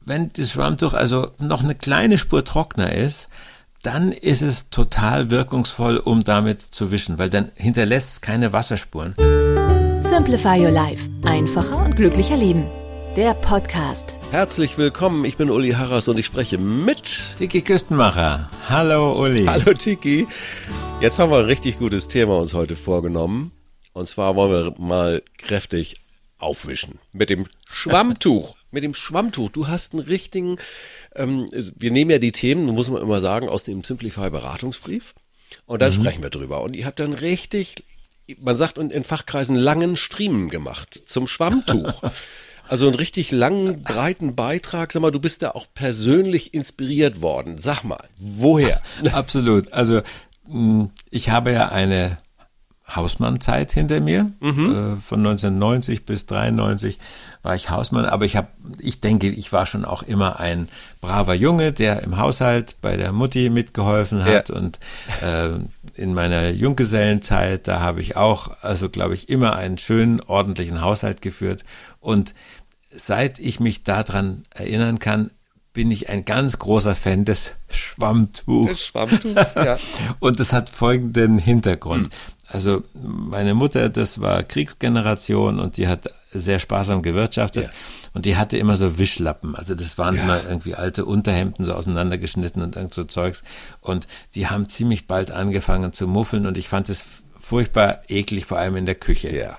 wenn das Schwammtuch also noch eine kleine Spur trockener ist, dann ist es total wirkungsvoll, um damit zu wischen, weil dann hinterlässt es keine Wasserspuren. Simplify your life. Einfacher und glücklicher leben. Der Podcast. Herzlich willkommen, ich bin Uli Harras und ich spreche mit Tiki Küstenmacher. Hallo Uli. Hallo Tiki. Jetzt haben wir ein richtig gutes Thema uns heute vorgenommen. Und zwar wollen wir mal kräftig aufwischen. Mit dem Schwammtuch. Mit dem Schwammtuch. Du hast einen richtigen, wir nehmen ja die Themen, muss man immer sagen, aus dem Simplify Beratungsbrief. Und dann sprechen wir drüber. Und ihr habt dann richtig, man sagt in Fachkreisen, langen Striemen gemacht zum Schwammtuch. Also einen richtig langen, breiten Beitrag. Sag mal, du bist da auch persönlich inspiriert worden. Sag mal, woher? Absolut. Also ich habe ja eine Hausmannzeit hinter mir. Von 1990 bis 93 war ich Hausmann. Aber ich denke, ich war schon auch immer ein braver Junge, der im Haushalt bei der Mutti mitgeholfen hat. Ja. Und in meiner Junggesellenzeit, da habe ich auch, also glaube ich, immer einen schönen, ordentlichen Haushalt geführt. Und seit ich mich daran erinnern kann, bin ich ein ganz großer Fan des Schwammtuchs. Das Schwammtuch, ja. Und das hat folgenden Hintergrund. Also meine Mutter, das war Kriegsgeneration und die hat sehr sparsam gewirtschaftet. Ja. Und die hatte immer so Wischlappen. Also das waren immer irgendwie alte Unterhemden, so auseinandergeschnitten und irgend so Zeugs. Und die haben ziemlich bald angefangen zu muffeln und ich fand es furchtbar eklig, vor allem in der Küche. Ja.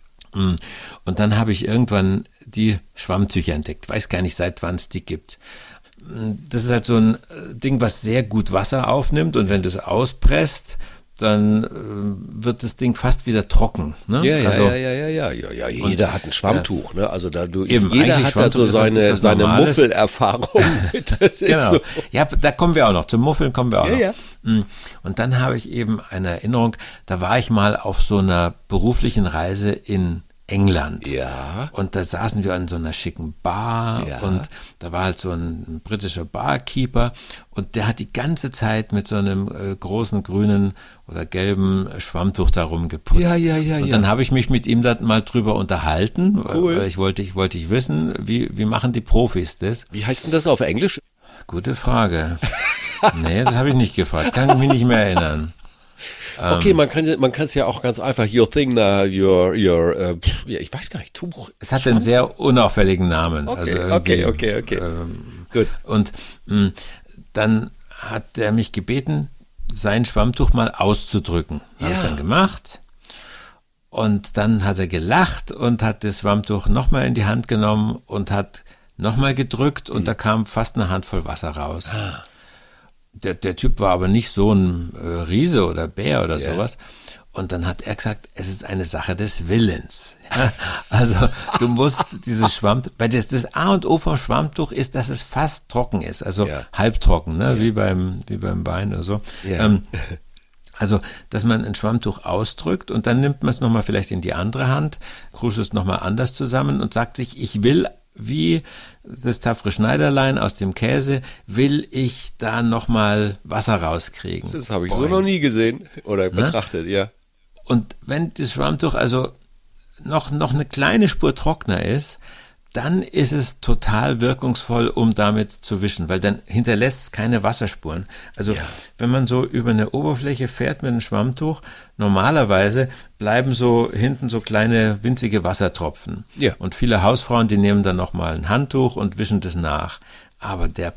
Und dann habe ich irgendwann die Schwammtücher entdeckt. Weiß gar nicht, seit wann es die gibt. Das ist halt so ein Ding, was sehr gut Wasser aufnimmt und wenn du es auspresst, dann wird das Ding fast wieder trocken. Ne? Ja. Jeder hat ein Schwammtuch, ne? Also jeder hat da so seine Muffelerfahrung mit. Genau. So. Ja, da kommen wir auch noch. Zum Muffeln kommen wir auch noch. Ja. Und dann habe ich eben eine Erinnerung, da war ich mal auf so einer beruflichen Reise in England. Ja. Und da saßen wir an so einer schicken Bar und da war halt so ein britischer Barkeeper und der hat die ganze Zeit mit so einem großen grünen oder gelben Schwammtuch da rumgeputzt. Und dann habe ich mich mit ihm da mal drüber unterhalten, cool. Weil ich wollte wissen, wie machen die Profis das? Wie heißt denn das auf Englisch? Gute Frage. Nee, das habe ich nicht gefragt. Kann ich mich nicht mehr erinnern. Okay, man kann es ja auch ganz einfach, your thing da, ich weiß gar nicht, Tuch. Es hat einen sehr unauffälligen Namen. Okay. Gut. Und dann hat er mich gebeten, sein Schwammtuch mal auszudrücken. Habe ich dann gemacht. Und dann hat er gelacht und hat das Schwammtuch nochmal in die Hand genommen und hat nochmal gedrückt und da kam fast eine Handvoll Wasser raus. Der Typ war aber nicht so ein Riese oder Bär oder sowas. Und dann hat er gesagt, es ist eine Sache des Willens. Ja? Also du musst dieses Schwammtuch, weil das A und O vom Schwammtuch ist, dass es fast trocken ist, also halbtrocken, ne? Wie beim Bein oder so. Ja. Also, dass man ein Schwammtuch ausdrückt und dann nimmt man es nochmal vielleicht in die andere Hand, kruscht es nochmal anders zusammen und sagt sich, ich will wie das tapfere Schneiderlein aus dem Käse, will ich da nochmal Wasser rauskriegen. Das habe ich so noch nie gesehen oder betrachtet, ja. Und wenn das Schwammtuch also noch eine kleine Spur trockener ist, dann ist es total wirkungsvoll, um damit zu wischen, weil dann hinterlässt es keine Wasserspuren. Also wenn man so über eine Oberfläche fährt mit einem Schwammtuch, normalerweise bleiben so hinten so kleine winzige Wassertropfen. Ja. Und viele Hausfrauen, die nehmen dann nochmal ein Handtuch und wischen das nach. Aber der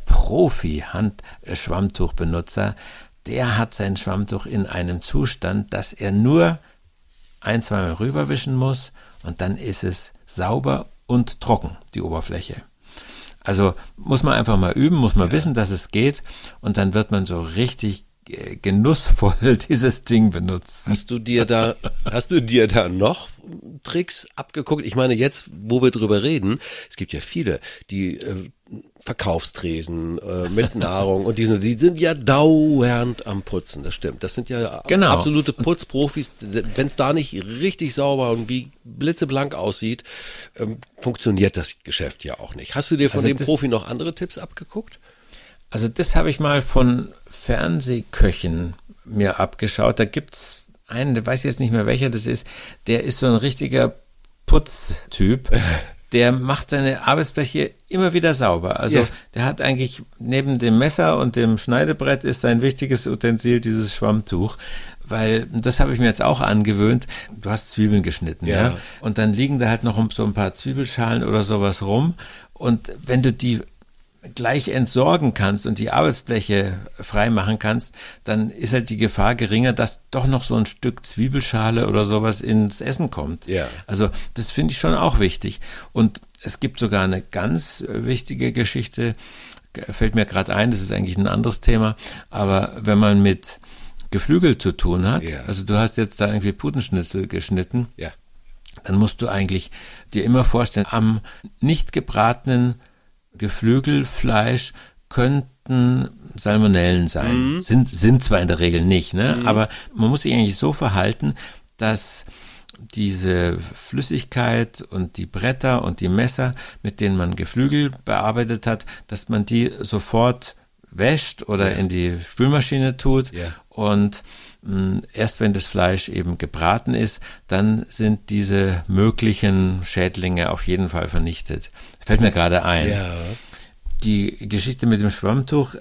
Profi-Schwammtuchbenutzer, der hat sein Schwammtuch in einem Zustand, dass er nur 1-2 Mal rüberwischen muss und dann ist es sauber und trocken, die Oberfläche. Also muss man einfach mal üben, muss man wissen, dass es geht und dann wird man so richtig genussvoll dieses Ding benutzen. Hast du dir da noch Tricks abgeguckt? Ich meine, jetzt, wo wir drüber reden, es gibt ja viele, die Verkaufstresen mit Nahrung und die sind ja dauernd am Putzen, das stimmt. Das sind ja absolute Putzprofis. Wenn es da nicht richtig sauber und wie blitzeblank aussieht, funktioniert das Geschäft ja auch nicht. Hast du dir von dem Profi noch andere Tipps abgeguckt? Also das habe ich mal von Fernsehköchen mir abgeschaut. Da gibt's einen, ich weiß jetzt nicht mehr welcher das ist, der ist so ein richtiger Putztyp. der macht seine Arbeitsfläche immer wieder sauber. Also der hat eigentlich neben dem Messer und dem Schneidebrett ist sein wichtiges Utensil dieses Schwammtuch. Weil, das habe ich mir jetzt auch angewöhnt, du hast Zwiebeln geschnitten, ja. Und dann liegen da halt noch so ein paar Zwiebelschalen oder sowas rum. Und wenn du die gleich entsorgen kannst und die Arbeitsfläche frei machen kannst, dann ist halt die Gefahr geringer, dass doch noch so ein Stück Zwiebelschale oder sowas ins Essen kommt. Ja. Also das finde ich schon auch wichtig. Und es gibt sogar eine ganz wichtige Geschichte, fällt mir gerade ein, das ist eigentlich ein anderes Thema, aber wenn man mit Geflügel zu tun hat, also du hast jetzt da irgendwie Putenschnitzel geschnitten, dann musst du eigentlich dir immer vorstellen, am nicht gebratenen Geflügelfleisch könnten Salmonellen sein. Sind zwar in der Regel nicht, ne? Aber man muss sich eigentlich so verhalten, dass diese Flüssigkeit und die Bretter und die Messer, mit denen man Geflügel bearbeitet hat, dass man die sofort wäscht oder in die Spülmaschine tut und erst wenn das Fleisch eben gebraten ist, dann sind diese möglichen Schädlinge auf jeden Fall vernichtet. Fällt mir gerade ein. Ja. Die Geschichte mit dem Schwammtuch,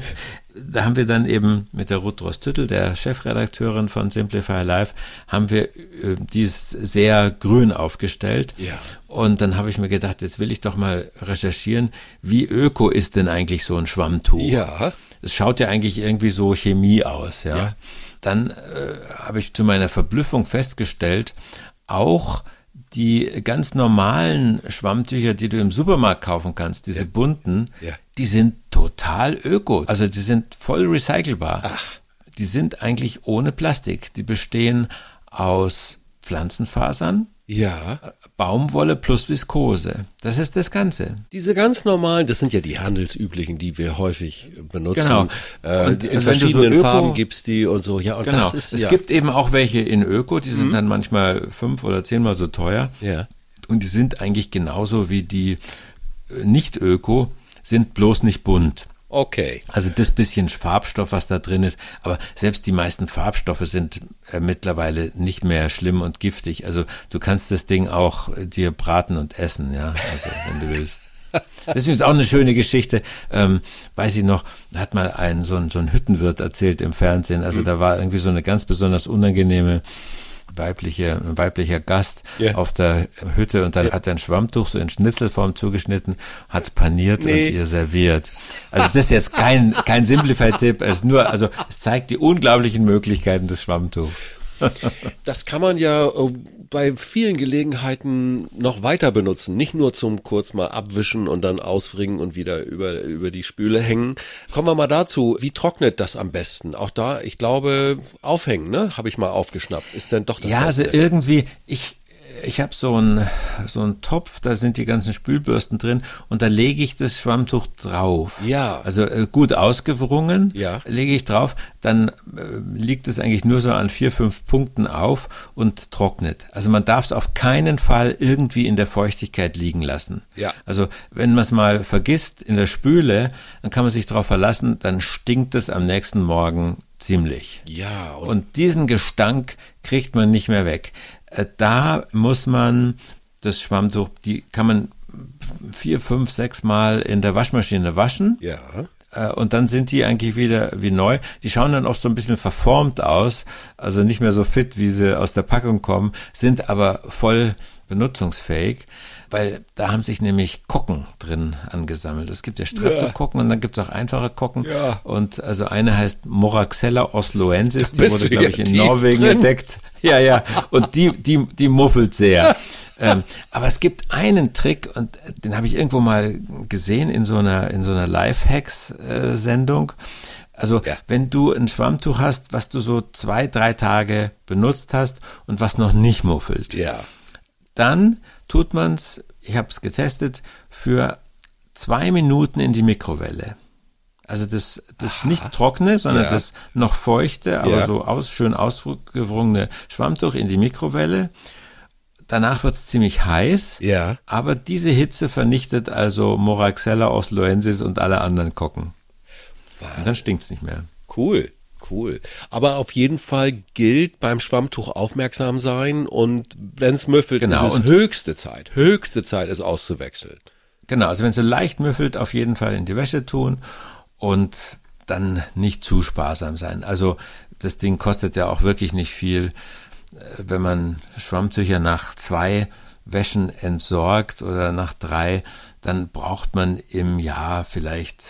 da haben wir dann eben mit der Ruth Drost-Tüttel, der Chefredakteurin von Simplify Life, haben wir dies sehr grün aufgestellt. Ja. Und dann habe ich mir gedacht, jetzt will ich doch mal recherchieren, wie öko ist denn eigentlich so ein Schwammtuch? Ja. Es schaut ja eigentlich irgendwie so Chemie aus, ja. Dann habe ich zu meiner Verblüffung festgestellt, auch die ganz normalen Schwammtücher, die du im Supermarkt kaufen kannst, diese bunten, die sind total öko. Also die sind voll recycelbar. Ach. Die sind eigentlich ohne Plastik. Die bestehen aus Pflanzenfasern, Baumwolle plus Viskose. Das ist das Ganze. Diese ganz normalen, das sind ja die handelsüblichen, die wir häufig benutzen. Genau. Und in verschiedenen so Farben gibt's die und so. Ja, und genau. Das ist, es gibt eben auch welche in Öko, die sind dann manchmal 5 oder 10-mal so teuer. Ja. Und die sind eigentlich genauso wie die Nicht-Öko, sind bloß nicht bunt. Okay. Also das bisschen Farbstoff, was da drin ist, aber selbst die meisten Farbstoffe sind mittlerweile nicht mehr schlimm und giftig. Also du kannst das Ding auch dir braten und essen, ja, also wenn du willst. Das ist übrigens auch eine schöne Geschichte, weiß ich noch, da hat mal so ein Hüttenwirt erzählt im Fernsehen, also da war irgendwie so eine ganz besonders unangenehme weiblicher Gast auf der Hütte und dann hat er ein Schwammtuch so in Schnitzelform zugeschnitten, hat's paniert und ihr serviert. Also das ist jetzt kein Simplify-Tipp, es zeigt die unglaublichen Möglichkeiten des Schwammtuchs. Das kann man ja bei vielen Gelegenheiten noch weiter benutzen. Nicht nur zum kurz mal abwischen und dann auswringen und wieder über die Spüle hängen. Kommen wir mal dazu, wie trocknet das am besten? Auch da, ich glaube, aufhängen, ne? Habe ich mal aufgeschnappt. Ist denn doch das Beste? Also irgendwie, ich habe so einen Topf, da sind die ganzen Spülbürsten drin und da lege ich das Schwammtuch drauf. Ja. Also gut ausgewrungen lege ich drauf, dann liegt es eigentlich nur so an 4-5 Punkten auf und trocknet. Also man darf es auf keinen Fall irgendwie in der Feuchtigkeit liegen lassen. Ja. Also wenn man es mal vergisst in der Spüle, dann kann man sich darauf verlassen, dann stinkt es am nächsten Morgen ziemlich. Ja. Und diesen Gestank kriegt man nicht mehr weg. Da muss man das Schwammtuch, die kann man 4, 5, 6 Mal in der Waschmaschine waschen. Ja. Und dann sind die eigentlich wieder wie neu. Die schauen dann oft so ein bisschen verformt aus, also nicht mehr so fit, wie sie aus der Packung kommen, sind aber voll benutzungsfähig, weil da haben sich nämlich Kokken drin angesammelt. Es gibt ja Streptokokken und dann gibt es auch einfache Kokken. Ja. Und also eine heißt Moraxella osloensis, die wurde, glaube ich, in Norwegen entdeckt. Ja. Und die muffelt sehr. Aber es gibt einen Trick und den habe ich irgendwo mal gesehen in so einer Lifehacks-Sendung. Also wenn du ein Schwammtuch hast, was du so 2-3 Tage benutzt hast und was noch nicht muffelt, dann tut man's, ich habe es getestet, für 2 Minuten in die Mikrowelle. Also das nicht trockene, sondern das noch feuchte, aber so schön ausgewrungene Schwammtuch in die Mikrowelle. Danach wird's ziemlich heiß, aber diese Hitze vernichtet also Moraxella osloensis und alle anderen Kokken. Wahnsinn. Und dann stinkt's nicht mehr. Cool. Cool. Aber auf jeden Fall gilt beim Schwammtuch aufmerksam sein und wenn es müffelt, Genau, ist es höchste Zeit, es auszuwechseln. Genau, also wenn es so leicht müffelt, auf jeden Fall in die Wäsche tun und dann nicht zu sparsam sein. Also das Ding kostet ja auch wirklich nicht viel. Wenn man Schwammtücher nach 2 Wäschen entsorgt oder nach 3, dann braucht man im Jahr vielleicht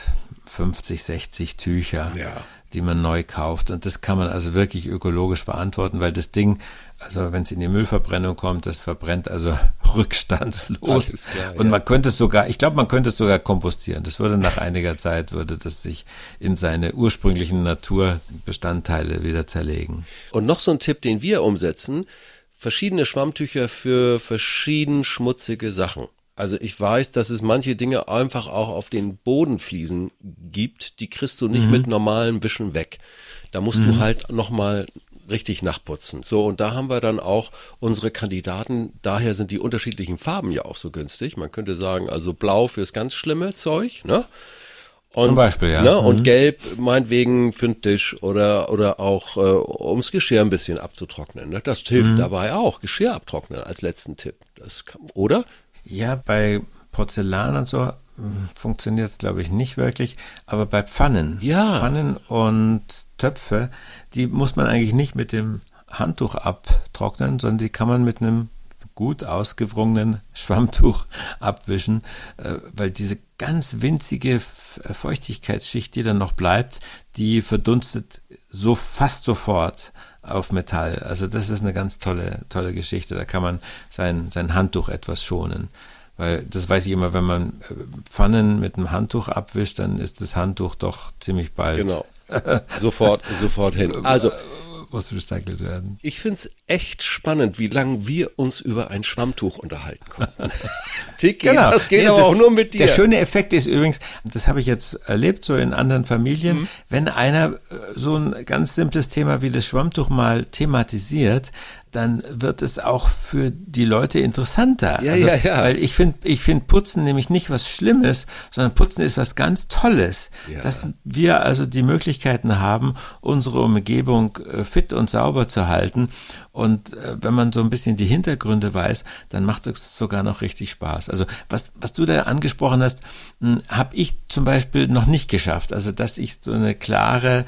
50, 60 Tücher, die man neu kauft. Und das kann man also wirklich ökologisch beantworten, weil das Ding, also wenn es in die Müllverbrennung kommt, das verbrennt also rückstandslos. Alles klar, und man könnte es sogar, ich glaube, man könnte es sogar kompostieren. Das würde nach einiger Zeit, würde das sich in seine ursprünglichen Naturbestandteile wieder zerlegen. Und noch so ein Tipp, den wir umsetzen, verschiedene Schwammtücher für verschieden schmutzige Sachen. Also ich weiß, dass es manche Dinge einfach auch auf den Bodenfliesen gibt, die kriegst du nicht mit normalem Wischen weg. Da musst du halt nochmal richtig nachputzen. So, und da haben wir dann auch unsere Kandidaten, daher sind die unterschiedlichen Farben ja auch so günstig. Man könnte sagen, also blau fürs ganz schlimme Zeug, ne? Und, zum Beispiel, ja. Ne, und gelb meinetwegen für den Tisch oder auch ums Geschirr ein bisschen abzutrocknen. Ne? Das hilft dabei auch. Geschirr abtrocknen als letzten Tipp. Das kann, oder? Ja, bei Porzellan und so funktioniert es, glaube ich, nicht wirklich. Aber bei Pfannen, Pfannen und Töpfe, die muss man eigentlich nicht mit dem Handtuch abtrocknen, sondern die kann man mit einem gut ausgewrungenen Schwammtuch abwischen, weil diese ganz winzige Feuchtigkeitsschicht, die dann noch bleibt, die verdunstet so fast sofort auf Metall. Also das ist eine ganz tolle Geschichte. Da kann man sein Handtuch etwas schonen. Weil das weiß ich immer, wenn man Pfannen mit einem Handtuch abwischt, dann ist das Handtuch doch ziemlich bald. Genau. Sofort hin. Also muss recycelt werden. Ich find's echt spannend, wie lange wir uns über ein Schwammtuch unterhalten konnten. Tiki, genau. Das geht aber auch nur mit dir. Der schöne Effekt ist übrigens, das habe ich jetzt erlebt, so in anderen Familien, wenn einer so ein ganz simples Thema wie das Schwammtuch mal thematisiert, dann wird es auch für die Leute interessanter. Ja. Weil ich finde Putzen nämlich nicht was Schlimmes, sondern Putzen ist was ganz Tolles. Ja. Dass wir also die Möglichkeiten haben, unsere Umgebung fit und sauber zu halten. Und wenn man so ein bisschen die Hintergründe weiß, dann macht es sogar noch richtig Spaß. Also was du da angesprochen hast, habe ich zum Beispiel noch nicht geschafft. Also dass ich so eine klare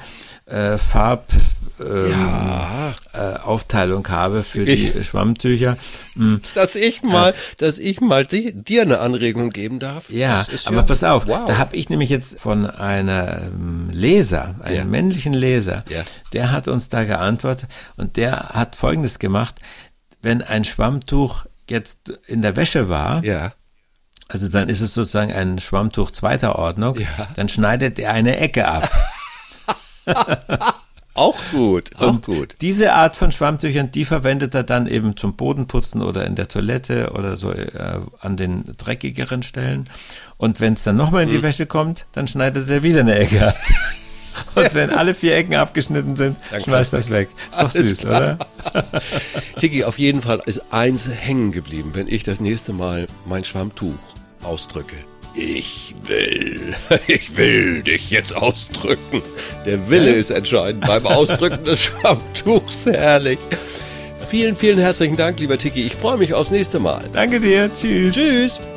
Aufteilung habe für die Schwammtücher. Dass ich mal dir eine Anregung geben darf. Ja, aber pass auf, da habe ich nämlich jetzt von einem Leser, einem männlichen Leser, der hat uns da geantwortet und der hat Folgendes gemacht: Wenn ein Schwammtuch jetzt in der Wäsche war, also dann ist es sozusagen ein Schwammtuch zweiter Ordnung, dann schneidet er eine Ecke ab. Auch gut. Diese Art von Schwammtüchern, die verwendet er dann eben zum Bodenputzen oder in der Toilette oder so an den dreckigeren Stellen. Und wenn es dann nochmal in die Wäsche kommt, dann schneidet er wieder eine Ecke ab. Und wenn alle 4 Ecken abgeschnitten sind, dann schmeißt das weg. Ist doch süß, klar. Oder? Tiki, auf jeden Fall ist eins hängen geblieben, wenn ich das nächste Mal mein Schwammtuch ausdrücke. Ich will dich jetzt ausdrücken. Der Wille ist entscheidend beim Ausdrücken des Schwammtuchs. Herrlich. Vielen, vielen herzlichen Dank, lieber Tiki. Ich freue mich aufs nächste Mal. Danke dir. Tschüss. Tschüss.